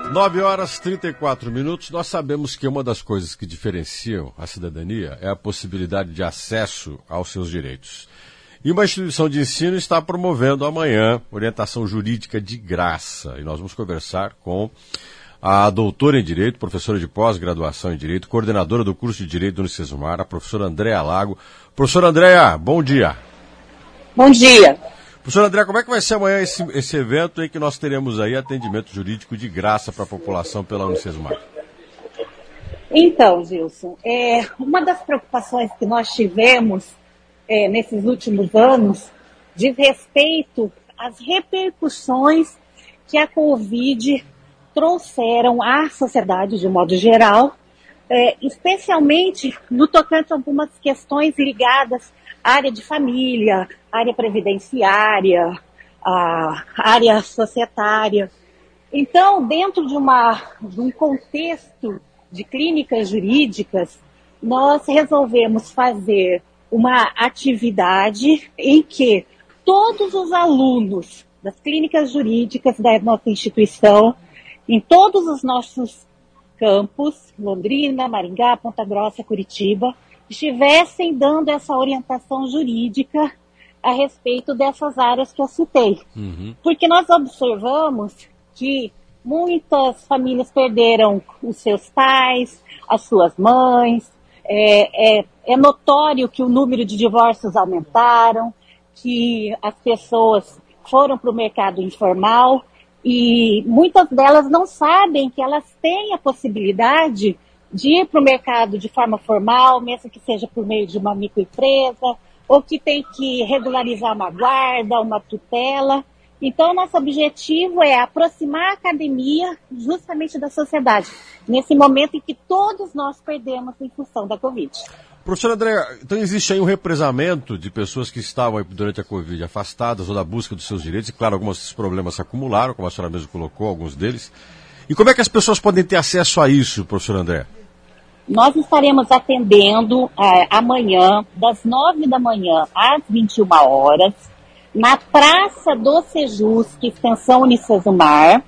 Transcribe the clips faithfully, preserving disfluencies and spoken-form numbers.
nove horas e trinta e quatro minutos. Nós sabemos que uma das coisas que diferenciam a cidadania é a possibilidade de acesso aos seus direitos. E uma instituição de ensino está promovendo amanhã orientação jurídica de graça. E nós vamos conversar com a doutora em Direito, professora de pós-graduação em Direito, coordenadora do curso de Direito do Unicesumar, a professora Andréa Lago. Professora Andréa, bom dia. Bom dia. Professora Andréa, como é que vai ser amanhã esse, esse evento em que nós teremos aí atendimento jurídico de graça para a população pela Unicesumar? Então, Gilson, é, uma das preocupações que nós tivemos é, nesses últimos anos diz respeito às repercussões que a Covid trouxeram à sociedade de modo geral, é, especialmente no tocante a algumas questões ligadas à área de família, área previdenciária, a área societária. Então, dentro de, uma, de um contexto de clínicas jurídicas, nós resolvemos fazer uma atividade em que todos os alunos das clínicas jurídicas da nossa instituição, em todos os nossos campos, Londrina, Maringá, Ponta Grossa, Curitiba, estivessem dando essa orientação jurídica a respeito dessas áreas que eu citei. Uhum. Porque nós observamos que muitas famílias perderam os seus pais, as suas mães, é, é, é notório que o número de divórcios aumentaram, que as pessoas foram para o mercado informal e muitas delas não sabem que elas têm a possibilidade de ir para o mercado de forma formal, mesmo que seja por meio de uma microempresa, ou que tem que regularizar uma guarda, uma tutela. Então, nosso objetivo é aproximar a academia justamente da sociedade, nesse momento em que todos nós perdemos em função da Covid. Professora André, então existe aí um represamento de pessoas que estavam aí durante a Covid afastadas ou da busca dos seus direitos, e claro, alguns problemas se acumularam, como a senhora mesmo colocou, alguns deles. E como é que as pessoas podem ter acesso a isso, professora André? Nós estaremos atendendo é, amanhã, das nove da manhã às vinte e uma horas, na Praça do Sejusc, extensão Unicesumar,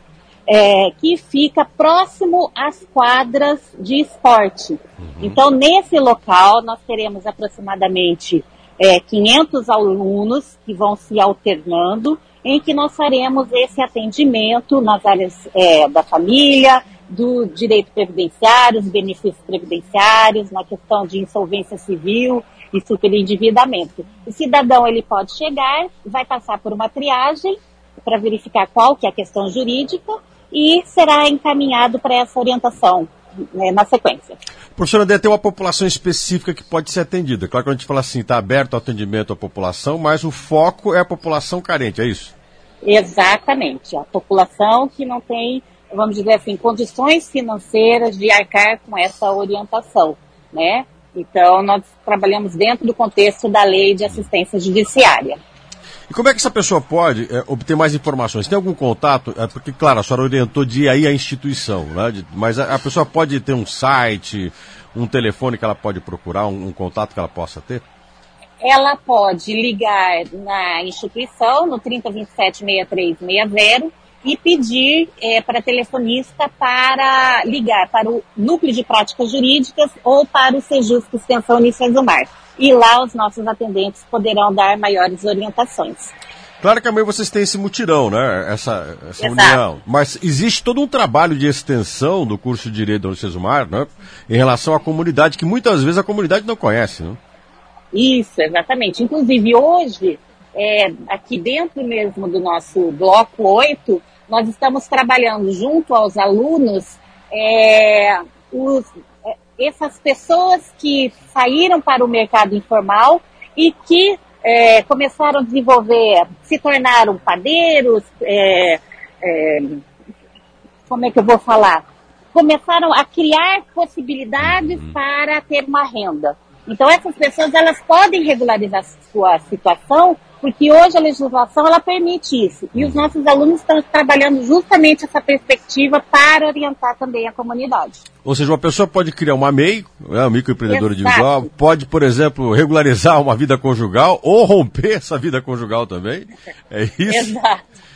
é, que fica próximo às quadras de esporte. Uhum. Então, nesse local, nós teremos aproximadamente é, quinhentos alunos que vão se alternando, em que nós faremos esse atendimento nas áreas é, da família, do direito previdenciário, os benefícios previdenciários, na questão de insolvência civil e superendividamento. O cidadão ele pode chegar, vai passar por uma triagem para verificar qual que é a questão jurídica e será encaminhado para essa orientação né, na sequência. Professora André, tem uma população específica que pode ser atendida. Claro que a gente fala assim, está aberto o atendimento à população, mas o foco é a população carente, é isso? Exatamente. A população que não tem, vamos dizer assim, condições financeiras de arcar com essa orientação, né? Então, nós trabalhamos dentro do contexto da Lei de Assistência Judiciária. E como é que essa pessoa pode é, obter mais informações? Tem algum contato? É, porque, claro, a senhora orientou de ir aí à instituição, né? De, mas a, a pessoa pode ter um site, um telefone que ela pode procurar, um, um contato que ela possa ter? Ela pode ligar na instituição, no trinta, vinte e sete, sessenta e três sessenta, e pedir é, para a telefonista para ligar para o Núcleo de Práticas Jurídicas ou para o Sejusc Extensão Unicesumar. E lá os nossos atendentes poderão dar maiores orientações. Claro que amanhã vocês têm esse mutirão, né? Essa, essa união. Mas existe todo um trabalho de extensão do curso de Direito da Unicesumar, né? Em relação à comunidade, que muitas vezes a comunidade não conhece, né? Isso, exatamente. Inclusive hoje, é, aqui dentro mesmo do nosso bloco oito, nós estamos trabalhando junto aos alunos é, os, é, essas pessoas que saíram para o mercado informal e que é, começaram a desenvolver, se tornaram padeiros, é, é, como é que eu vou falar? Começaram a criar possibilidades para ter uma renda. Então, essas pessoas, elas podem regularizar sua situação, porque hoje a legislação, ela permite isso. E os nossos alunos estão trabalhando justamente essa perspectiva para orientar também a comunidade. Ou seja, uma pessoa pode criar uma M E I, né, uma microempreendedora individual, pode, por exemplo, regularizar uma vida conjugal ou romper essa vida conjugal também. É isso? Exato.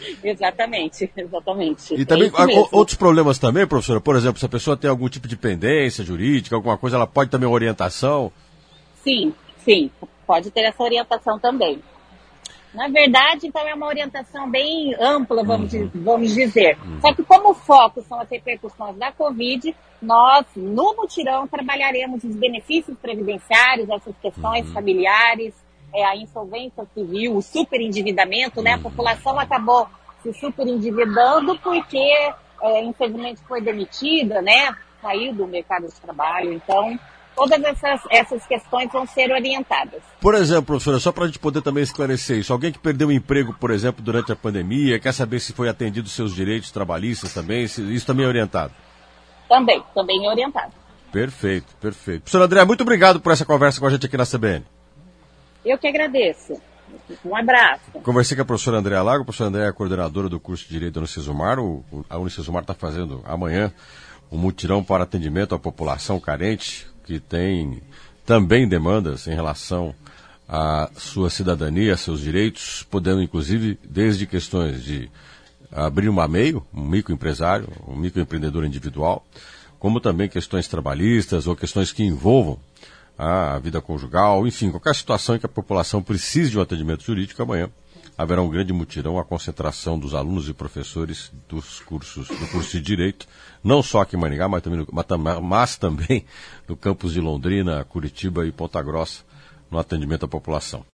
Exatamente, exatamente. E também, é outros problemas também, professora, por exemplo, se a pessoa tem algum tipo de pendência jurídica, alguma coisa, ela pode também orientação? Sim, sim, pode ter essa orientação também. Na verdade, então, é uma orientação bem ampla, vamos, uhum. vamos dizer. Uhum. Só que como o foco são as repercussões da Covid, nós, no mutirão, trabalharemos os benefícios previdenciários, essas questões uhum. familiares, é, a insolvência civil, o superendividamento, né? A população acabou se superendividando porque, é, infelizmente, foi demitida, né? Saiu do mercado de trabalho. Então, todas essas, essas questões vão ser orientadas. Por exemplo, professora, só para a gente poder também esclarecer isso, alguém que perdeu o emprego, por exemplo, durante a pandemia, quer saber se foi atendido os seus direitos trabalhistas também, isso também é orientado? Também, também é orientado. Perfeito, perfeito. Professor André, muito obrigado por essa conversa com a gente aqui na C B N. Eu que agradeço. Um abraço. Conversei com a professora Andréa Lago. A professora Andréa é a coordenadora do curso de Direito da Unicesumar. O, a Unicesumar está fazendo amanhã um mutirão para atendimento à população carente, que tem também demandas em relação à sua cidadania, seus direitos, podendo inclusive desde questões de abrir uma M E I, um microempresário, um microempreendedor individual, como também questões trabalhistas ou questões que envolvam a vida conjugal, enfim, qualquer situação em que a população precise de um atendimento jurídico. Amanhã haverá um grande mutirão, a concentração dos alunos e professores dos cursos, do curso de Direito, não só aqui em Maringá, mas também, no, mas também no campus de Londrina, Curitiba e Ponta Grossa, no atendimento à população.